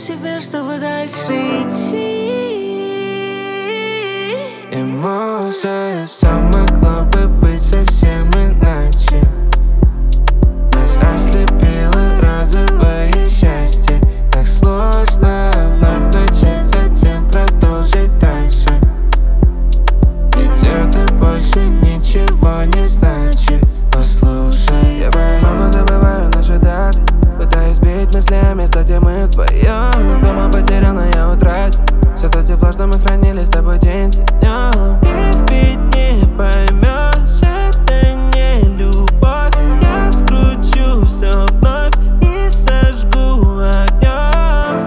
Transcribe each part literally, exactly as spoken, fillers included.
себе, чтобы дальше идти. И может, все могло бы быть совсем иначе. Нас ослепило разовое счастье. Так сложно вновь начать, затем продолжить дальше. Ведь это больше ничего не значит. Послушай, я много забываю наши даты, пытаюсь бить мыслями, место, где мы вдвоем. Дома потерял, но я утратил все то тепло, что мы хранили с тобой день днем. Ты ведь не поймешь, это не любовь. Я скручу все вновь и сожгу огнем.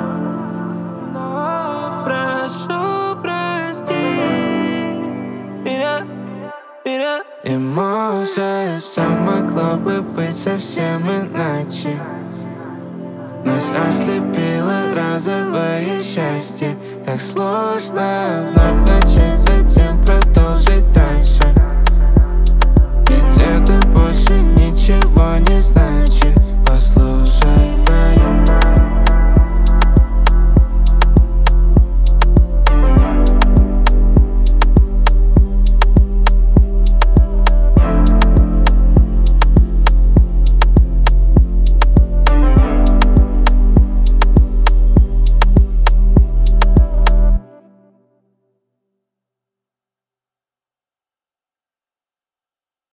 Но прошу, прости меня, меня. И может, все могло бы быть совсем иначе. Нас ослепило разовое счастье. Так сложно вновь начать, затем продолжить дальше. Ведь это больше ничего не значит.